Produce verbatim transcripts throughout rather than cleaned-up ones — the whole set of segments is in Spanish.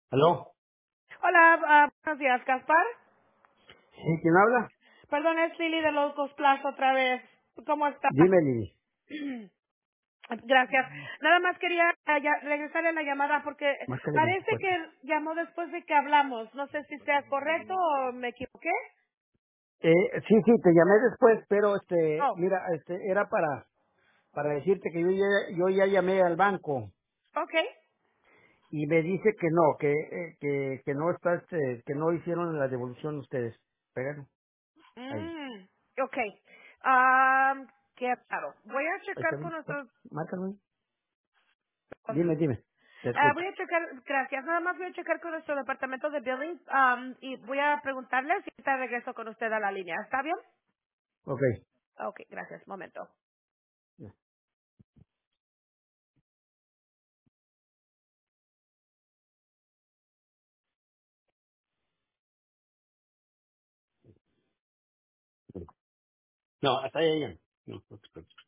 ¿Aló? Hola, ah, buenos días, Gaspar. ¿Sí? ¿Quién habla? Perdón, es Lili de Locos Plaza otra vez. ¿Cómo está? Dime, Lili. Gracias. Nada más quería ah, ya- regresarle la llamada porque Márcale parece veinticuatro. que llamó después de que hablamos. No sé si sea correcto o me equivoqué. Eh, sí, sí, te llamé después, pero este, Oh, mira, este, era para, para decirte que yo ya, yo ya llamé al banco ok. y me dice que no, que, eh, que, que no está, este, que no hicieron la devolución ustedes. Pégalo. Ahí. Mm, ok. Ah, qué raro. Voy a Ahí está checar con veinticuatro. nuestros... Márcalo ahí. Dime, dime. Te Ah, escucho. voy a checar, gracias. Nada más voy a checar con nuestro departamento de billing um, y voy a preguntarle si está de regreso con usted a la línea. ¿Está bien? Ok. Ok, gracias. Momento. No, hasta ahí ya. No, no te preocupes.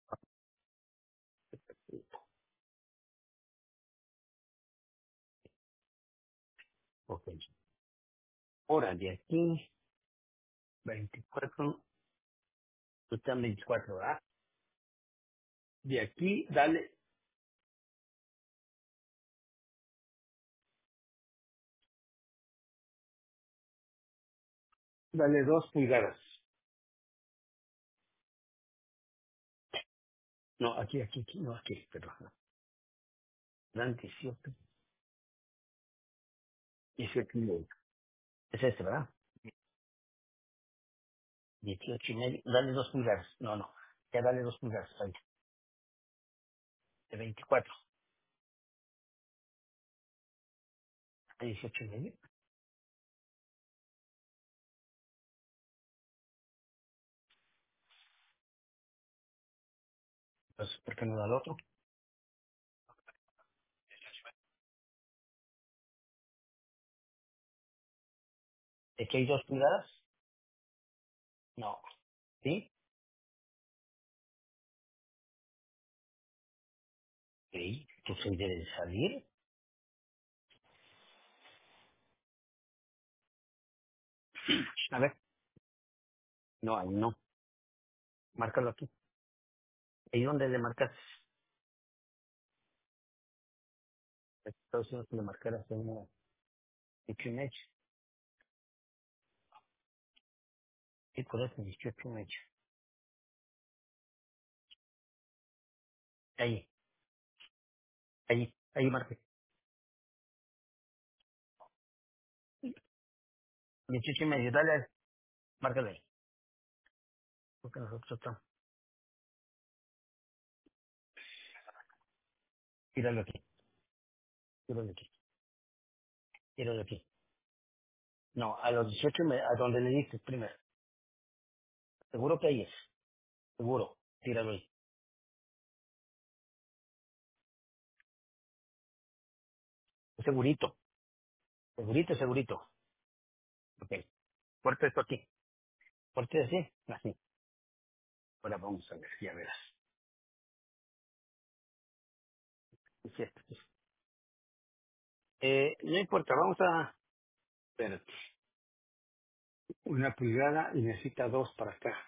Ok. Ahora, de aquí, veinticuatro, tú estás en veinticuatro, ¿verdad? De aquí, dale, dale dos pulgadas. No, aquí, aquí, aquí, no, aquí, perdón. Dan dieciocho, dieciocho y medio. Es este, ¿verdad? Dieciocho y medio. Dale dos pulgadas. No, no. Ya dale dos pulgadas. Ahí. De veinticuatro a dieciocho y medio. Pues, ¿por qué no da el otro? ¿De que hay dos pulgadas? No. ¿Sí? Sí. Entonces debe de salir. A ver. No, ahí no. Márcalo aquí. ¿Ahí dónde le marcas? Entonces, si le marcaras en una dieciocho y medio. Sí, por eso, dieciocho y medio. Ahí. Ahí. Ahí marque. dieciocho y medio. Dale. Márcalo ahí. Porque nosotros estamos. Tíralo aquí. Tíralo aquí. Tíralo aquí. No, a los dieciocho me, a donde le dices primero. Seguro que ahí es. Seguro. Tíralo ahí. Segurito. Segurito, segurito. Ok. Fuerte esto aquí. Fuerte así. Así. Ahora vamos a ver. Ya verás. Es esto. Eh, no importa. Vamos a... Espérate. Una pulgada y necesita dos para acá.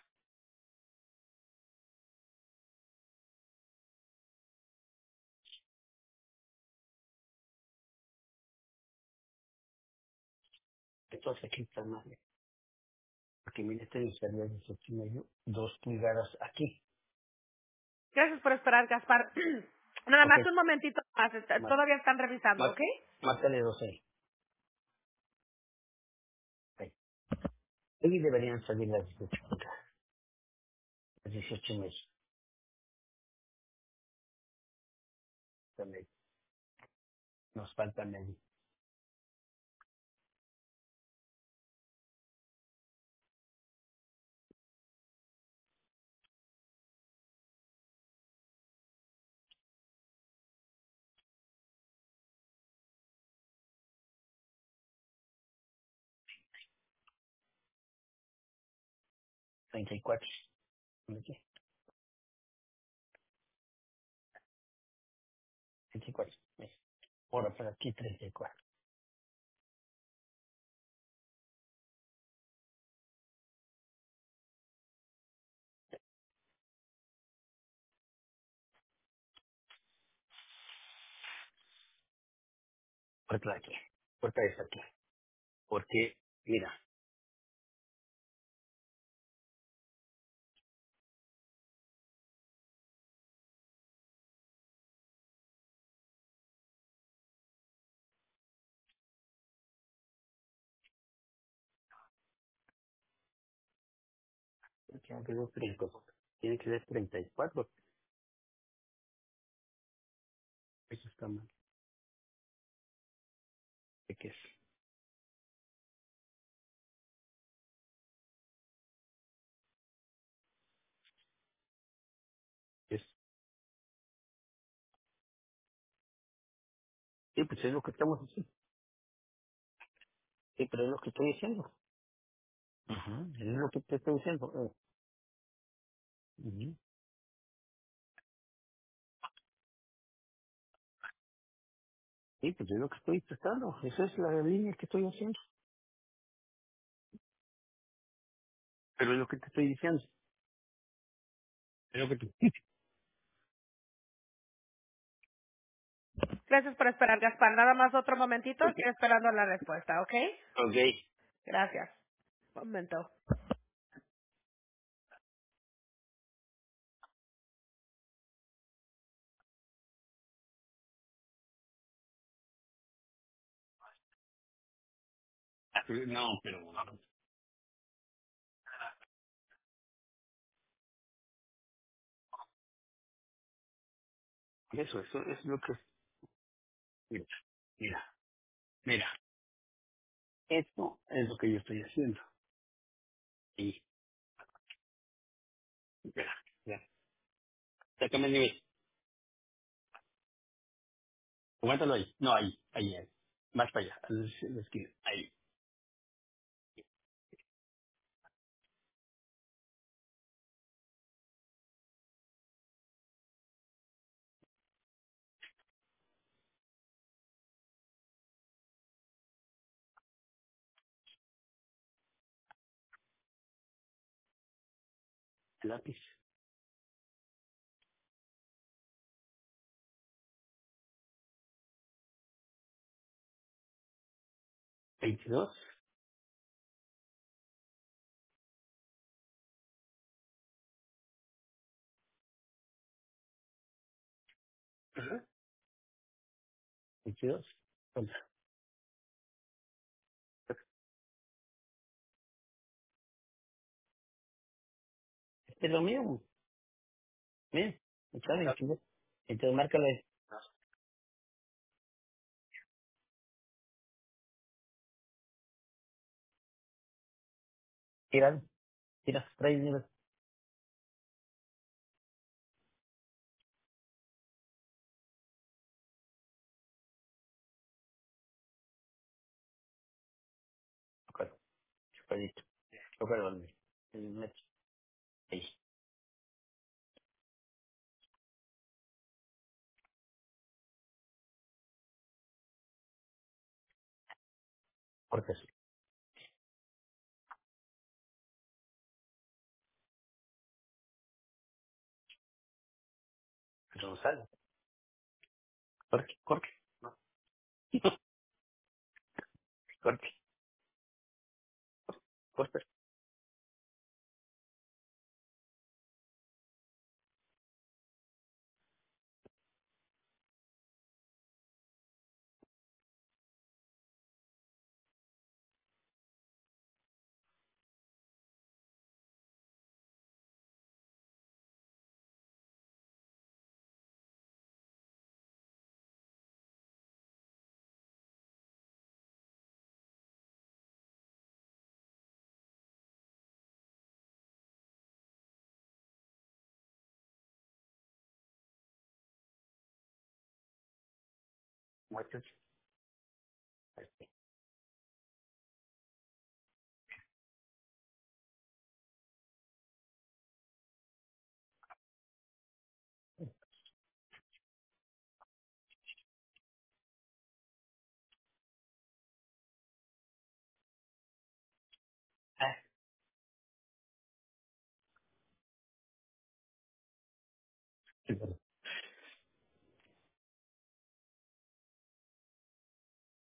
Entonces aquí está más. Porque mire, este necesitaría dieciocho y medio. Dos pulgadas aquí. Gracias por esperar, Gaspar. Nada Ok. más un momentito más. está- Má- Todavía están revisando, má- ¿ok? Márcale dos ahí. Ahí. Ahí deberían salir las dieciocho pulgadas. Las dieciocho y medio. También. Nos falta medio. treinta y cuatro. Aquí. treinta y cuatro. Ahora por aquí treinta y cuatro. Corta de aquí. Corta esa aquí. Porque, mira, tiene que ser treinta. Tiene que ser treinta y cuatro. Eso está mal. ¿De qué es? Es, sí, pues es lo que estamos haciendo. Sí, pero es lo que estoy diciendo. Ajá, es lo que te estoy diciendo. Eh, ujú. Sí, pues es lo que estoy tratando. Esa es la línea que estoy haciendo. Pero es lo que te estoy diciendo. Es lo que te... Gracias por esperar, Gaspar. Nada más otro momentito. Ok. Estoy esperando la respuesta, ¿ok? Ok. Gracias. Momento. No, pero eso, eso es lo que... Mira, mira, mira. Esto es lo que yo estoy haciendo. Y, espera, ya. Sácame el nivel. Aguántalo ahí. No, ahí, ahí, ahí. Más para allá. a la a la esquina. Ahí. El lápiz. veintidós. Ajá. veintidós. Contra. Este es lo mío. Mira. Está veintidós. Entonces, márcalo ahí. Tira, tira. Trae el nivel. Tócalo. Chupadito. Tócalo al medio. El metro. Ahí. Corta así. Pero no sale. Corte, corte. No. Corte, corte. Muéstrate. Así. Ah, sí, perdón.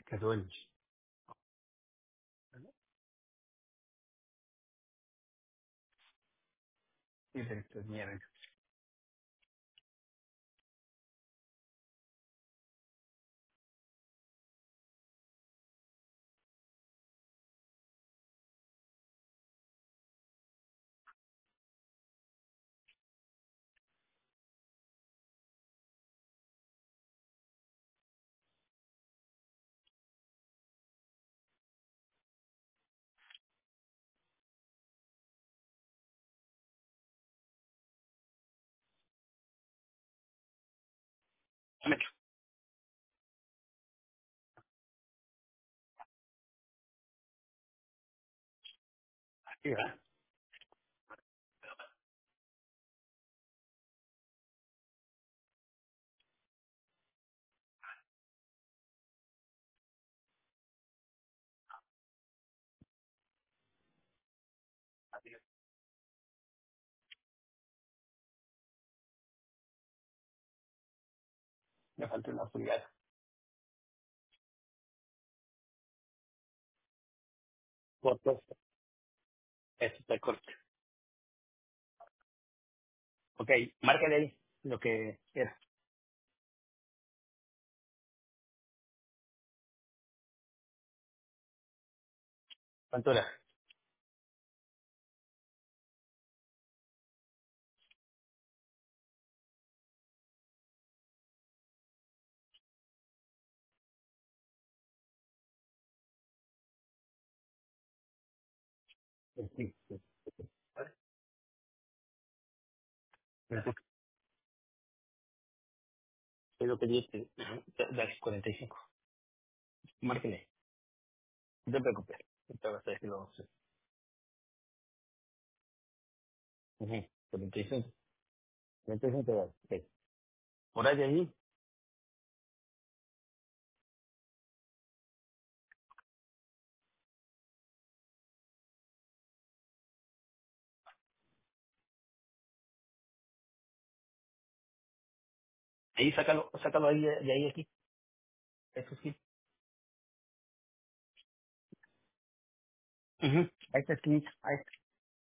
Que duele. Sí, de estos mierda. Dame. Aquí, ¿verdad? Me falta una pulgada. Corto esto. Esto está corto. Ok, márcale ahí lo que era. ¿Cuánto era? Sí, sí. Sí. Es lo que dije. Dale, cuarenta y cinco. Márquele. No te preocupes. No te vas a decir lo vamos a hacer. Ujú, cuarenta y cinco. cuarenta y cinco dólares. Ok. Por ahí ahí, ahí sácalo, sácalo ahí, de ahí aquí. Eso sí. Ujú. Ahí está esquinita. Ahí está.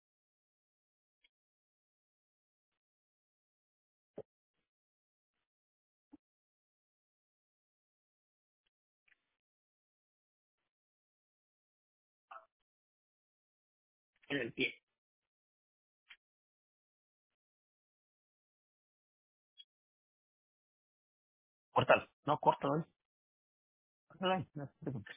En el pie. Córtalo. No, córtalo ahí. Córtalo ahí. No te preocupes.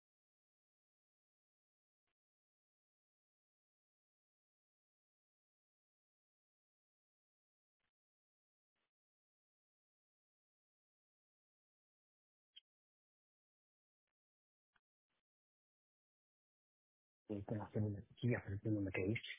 Sí, con la célula chiquilla, pero tú no me creíste.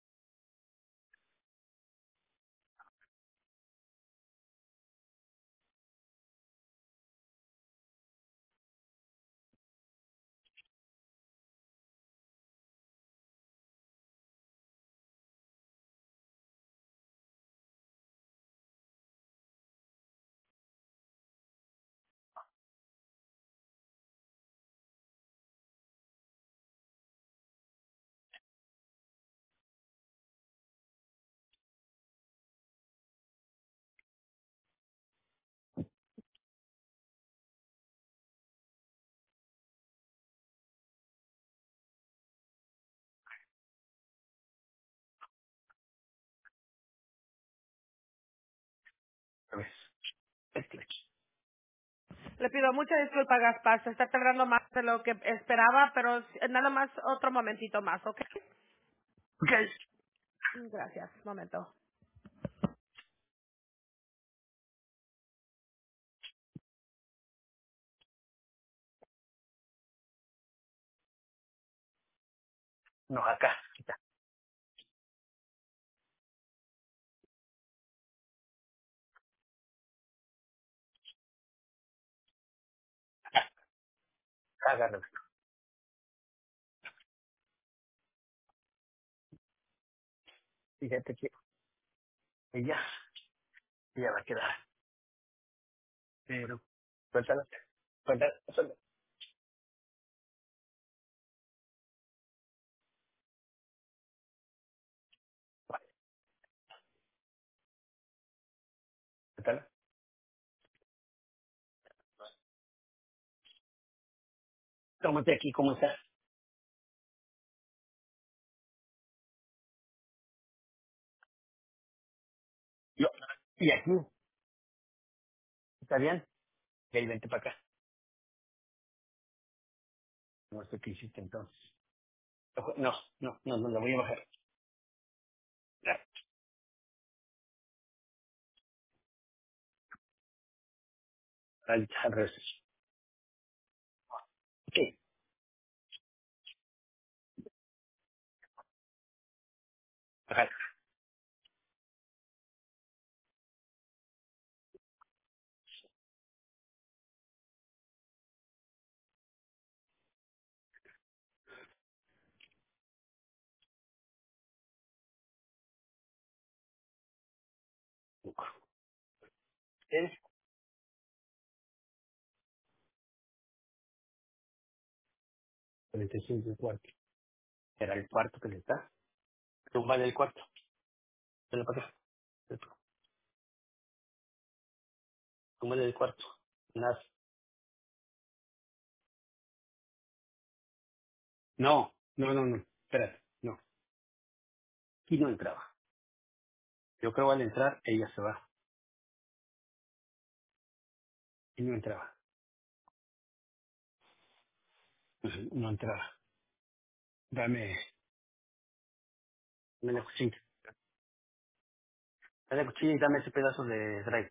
A ver. Este aquí. Le pido mucha disculpa, Gaspar. Se está tardando más de lo que esperaba, pero nada más otro momentito más, ¿ok? Ok. Gracias. Momento. No, acá. Aquí está. Agárralo. Fíjate que ella, ella va a quedar. Pero, suéltala. Suéltala. Suéltala. tal? Tómate aquí, ¿cómo está? Yo, y aquí, ¿está bien? Y ahí vente para acá. No sé qué hiciste entonces. Ojo, no, no, no, no, la voy a bajar. Ya, al, al revés. Ok, bajar. ¿Tienes? cuarenta y cinco el cuarto. Era el cuarto que le está. Tumba del cuarto. Ven para acá. Tumba del cuarto. Nada. No, no, no, no. Espérate. No. Aquí no entraba. Yo creo al entrar, ella se va. Y no entraba. Ujú, no entraba. Dame, dame la cuchilla. Dame la cuchilla y dame ese pedazo de drive.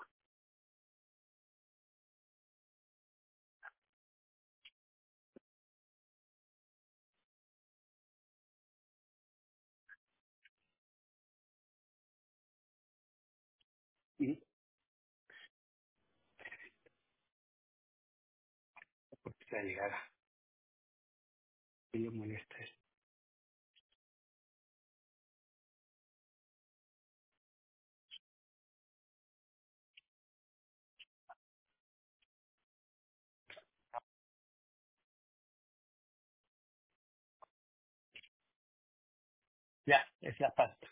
Y porque se llegara. Y yo molesta esto. Ya, es la pasta.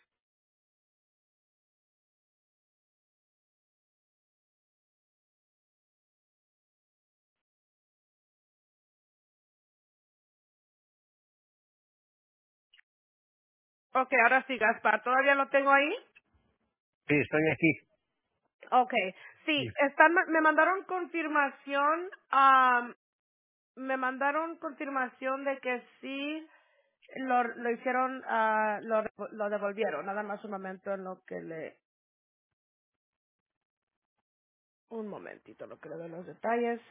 Ok, ahora sí, Gaspar, ¿todavía lo tengo ahí? Sí, estoy aquí. Ok, Sí. sí, están, me mandaron confirmación, am, me mandaron confirmación de que sí lo, lo hicieron, ah, lo, lo devolvieron. Nada más un momento en lo que le, un momentito, lo que le doy los detalles.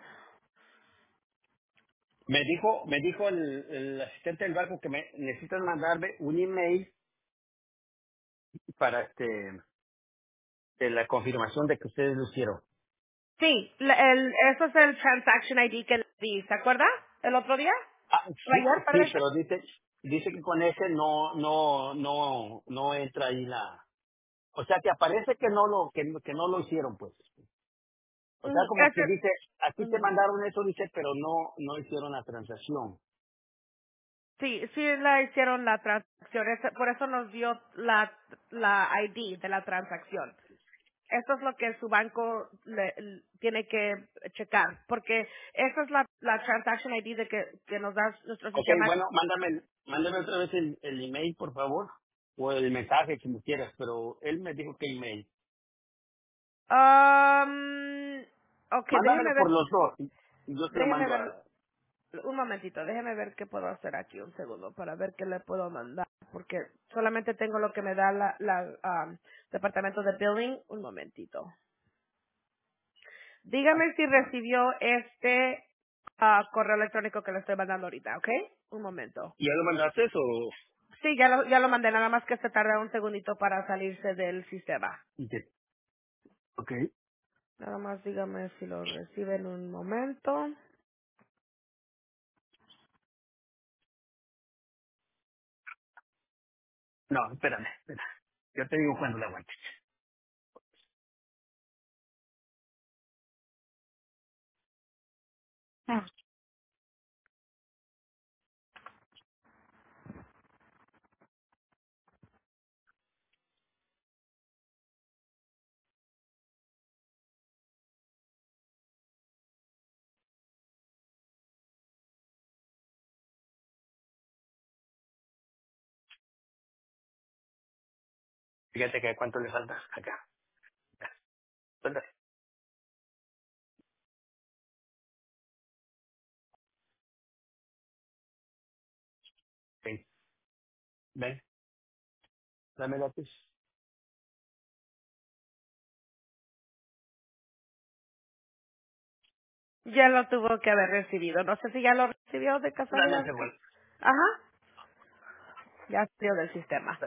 Me dijo, me dijo el, el asistente del banco que me necesitan mandarme un email para este de la confirmación de que ustedes lo hicieron. Sí, la- el, eso es el transaction I D que le di, ¿se acuerda? ¿El otro día? Ah, ¿O sí, ayer, sí, parece? pero dice, dice que con ese no, no, no, no entra ahí la, o sea que aparece que no lo, que, que no lo hicieron pues. O sea Mm, como que ese, dice, aquí te ujú. mandaron eso, dice, pero no, no hicieron la transacción. Sí, sí la hicieron la transacción, ese- por eso nos dio la, la I D de la transacción. Eso es lo que su banco le- l- tiene que checar, porque esa es la, la transaction I D de que, que nos da nuestro Ok, sistema. bueno, mándame, mándame otra vez el, el email, por favor, o el mensaje, si me quieras, pero él me dijo que email. Um, ok, Mándamelo déjeme por ver, los dos, y y yo se lo déjeme mando ver, a... un momentito, déjeme ver qué puedo hacer aquí, un segundo, para ver qué le puedo mandar, porque solamente tengo lo que me da la, la um, departamento de billing, un momentito. Dígame si recibió este ah, correo electrónico que le estoy mandando ahorita, ¿ok? Un momento. ¿Ya lo mandaste o...? Sí, ya lo, ya lo mandé, nada más que se tarda un segundito para salirse del sistema. Ok. Nada más dígame si lo recibe en un momento. No, espérame, espera. Yo te digo cuándo la aguantes. Fíjate que cuánto le falta acá. Falta. Ok. Ven, dame lápiz. Ya lo tuvo que haber recibido. No sé si ya lo recibió de Dame un casualidad. segundo. Ajá. Ya salió del sistema.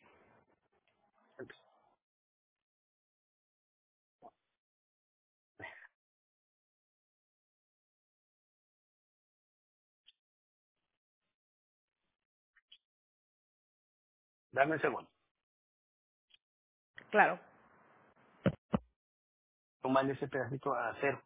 Dame un segundo. Claro. Tómale ese pedacito a cero.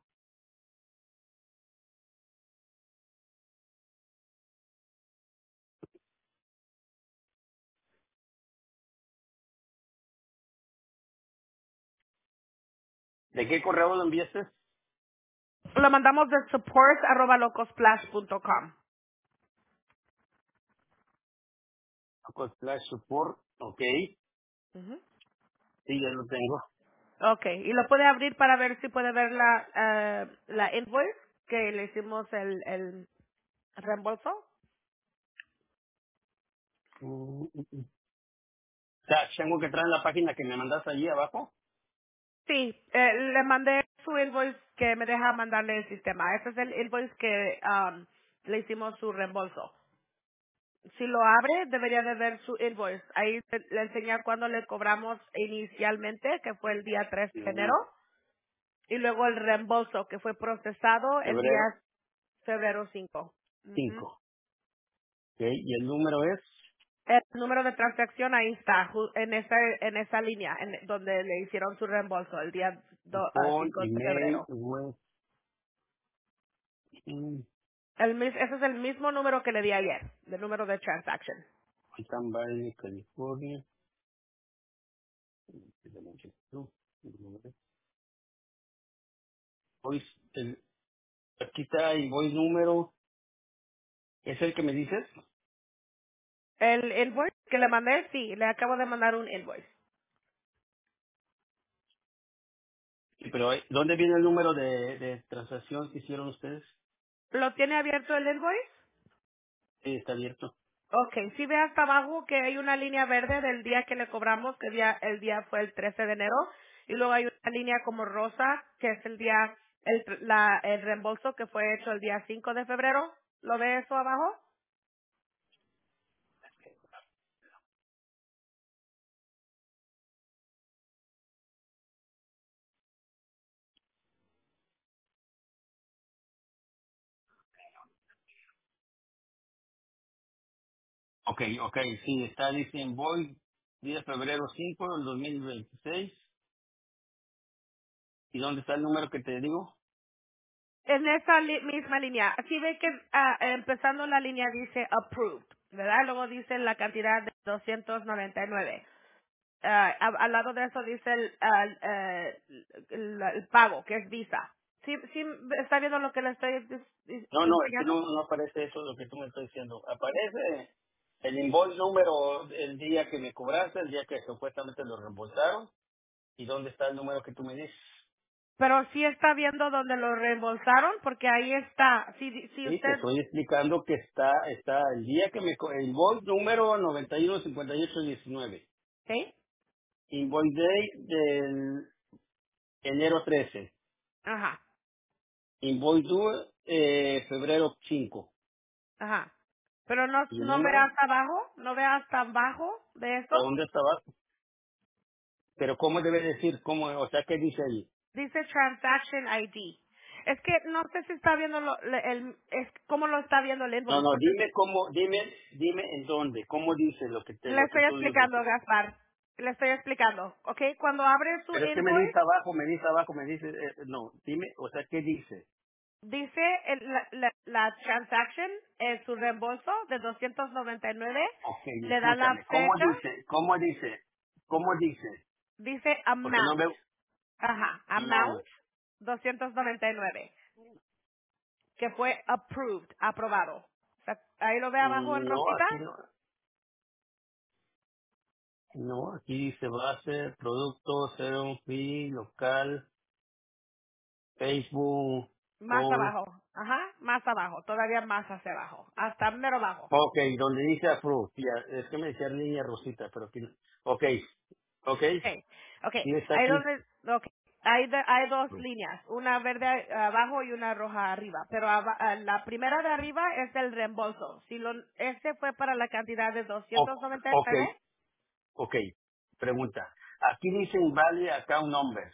¿De qué correo lo enviaste? Lo mandamos de support arroba locosplash punto com. Con Flash Support. Ok. Ujú. Sí, ya lo tengo. Okay. Y lo puede abrir para ver si puede ver la, eh, la invoice que le hicimos el, el reembolso. Mm, mm, mm. O sea, tengo que entrar en la página que me mandaste allí abajo. Sí, eh, le mandé su invoice que me deja mandarle el sistema. Ese es el invoice que um, le hicimos su reembolso. Si lo abre, debería de ver su invoice. Ahí te- le enseña cuándo le cobramos inicialmente, que fue el día tres de enero, Mm, y luego el reembolso, que fue procesado el día Febrero febrero cinco. Ujú. cinco. Ok. Y el número es El número de transacción ahí está, ju- en esa, en esa línea, en, donde le hicieron su reembolso el día do- ah, con cinco de email, febrero. web, mm, El, mis- ese es el mismo número que le di ayer, el número de transaction. Titan Valley, California. Voice, el, aquí está el voice número. ¿Es el que me dices? El invoice que le mandé, sí, le acabo de mandar un invoice. Sí, pero eh, ¿dónde viene el número de, de transacción que hicieron ustedes? ¿Lo tiene abierto el invoice? Sí, está abierto. Ok, si ve hasta abajo que hay una línea verde del día que le cobramos, que día, el día fue el trece de enero, y luego hay una línea como rosa, que es el día, el, la, el reembolso que fue hecho el día cinco de febrero. ¿Lo ve eso abajo? Ok, ok, sí, está, dice invoice, día de febrero cinco del dos mil veintiséis. ¿Y dónde está el número que te digo? En esa li- misma línea, si ve que ah, empezando la línea dice approved, ¿verdad? Luego dice la cantidad de doscientos noventa y nueve. Ah, a- al lado de eso dice el, al, eh, el, el pago, que es Visa. ¿Sí, sí está viendo lo que le estoy dis- dis- No, no, es que enseñando? no, no aparece eso lo que tú me estás diciendo. Aparece el invoice número, el día que me cobraste, el día que supuestamente lo reembolsaron. ¿Y dónde está el número que tú me dices? Pero sí está viendo donde lo reembolsaron, porque ahí está. Si, si Sí, te usted, estoy explicando que está, está el día que me, co- el invoice número noventa y uno cincuenta y ocho diecinueve. ¿sí? Invoice day del enero trece. Ajá, Invoice due, eh, febrero cinco. ajá. Pero no, ¿Y el no ve número? hasta abajo, no ve hasta abajo de ¿A eso. dónde está abajo? Pero ¿cómo debe decir? ¿Cómo? O sea, ¿qué dice ahí? Dice Transaction I D. Es que no sé si está viendo lo, le- el, es cómo lo está viendo el No, invoice, no, porque dime cómo, dime, dime en dónde, cómo dice lo que te, le lo que estoy tú dices. explicando, Gaspar. Le estoy explicando, ¿ok? Cuando abre su Pero es que me dice invoice, abajo, me dice abajo, me dice, eh, no, dime, o sea, ¿qué dice? dice el- la, la, la transaction, eh, su reembolso de doscientos noventa y nueve, Ok, le da la escúchame, ¿cómo fecha, dice? ¿Cómo dice? ¿Cómo dice? dice Porque no amount. veo, Ajá, no, amount doscientos noventa y nueve, que fue approved, aprobado. O sea, ahí lo ve abajo en no, rosita. aquí no, No, aquí dice base, producto, cero, free, local, Facebook, Más phone. abajo. Ajá, más abajo. Todavía más hacia abajo. Hasta mero abajo. Ok, donde dice approve. Ya, es que me decía línea rosita, pero aquí no. Ok, ok, Okay, okay. sí está Ahí aquí. donde, okay. Hay, de- hay dos líneas, una verde abajo y una roja arriba, pero aba- ah, la primera de arriba es el reembolso. Si lo, este fue para la cantidad de O- doscientos noventa y ok, nueve, ok. Pregunta. Aquí dice invalid account number.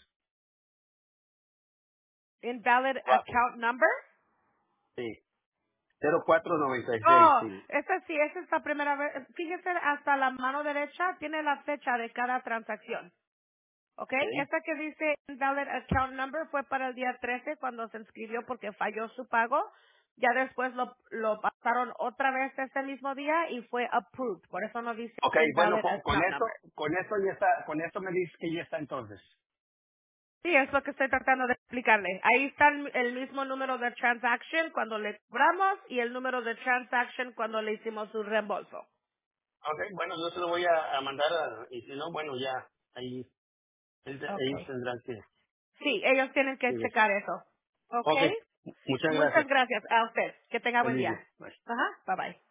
invalid Abajo. account number. Sí. cero cuatro noventa y seis, Oh, sí. esta sí, esa es la primera vez. Fíjese, hasta la mano derecha tiene la fecha de cada transacción. ¿Ok? Ok. Esta que dice invalid account number fue para el día trece cuando se inscribió porque falló su pago. Ya después lo, lo pasaron otra vez ese mismo día y fue approved. Por eso no dice Ok, bueno, invalid con, con account esto, number. con esto ya está, con esto me dice que ya está entonces. Sí, es lo que estoy tratando de explicarle. Ahí está el, el mismo número de transaction cuando le cobramos y el número de transaction cuando le hicimos su reembolso. Ok, bueno, yo se lo voy a, a mandar a, y si no, bueno, ya, ahí, ellos Okay. tendrán que, Sí, ellos tienen que que ver. checar eso. Ok, Okay. muchas Muchas gracias. gracias a usted. Que tenga buen Feliz día. día. Bye. Ajá. Bye bye.